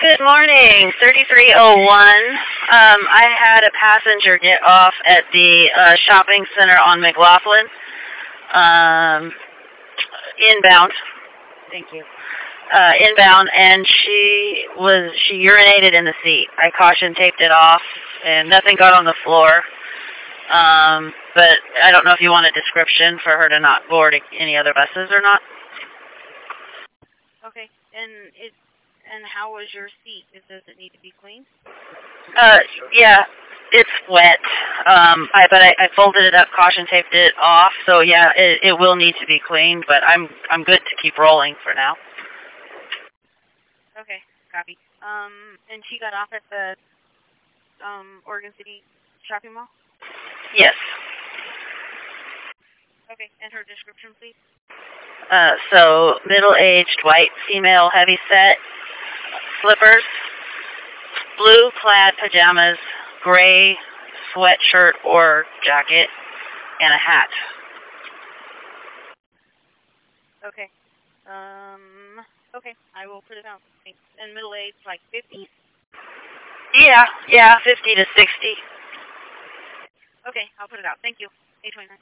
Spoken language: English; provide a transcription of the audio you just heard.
Good morning, 3301. I had a passenger get off at the shopping center on McLaughlin, inbound. Thank you. Inbound, and she urinated in the seat. I caution taped it off, and nothing got on the floor. But I don't know if you want a description for her to not board any other buses or not. Okay, and how was your seat? Does it need to be cleaned? Yeah, it's wet. But I folded it up, caution taped it off. So yeah, it will need to be cleaned. But I'm good to keep rolling for now. Okay, copy. And she got off at the Oregon City shopping mall? Yes. Okay, and her description, please. So middle-aged, white, female, heavy-set, slippers, blue-clad pajamas, gray sweatshirt or jacket, and a hat. Okay. Okay, I will put it out. Thanks. And middle-aged, like 50? Yeah, 50 to 60. Okay, I'll put it out. Thank you. 829.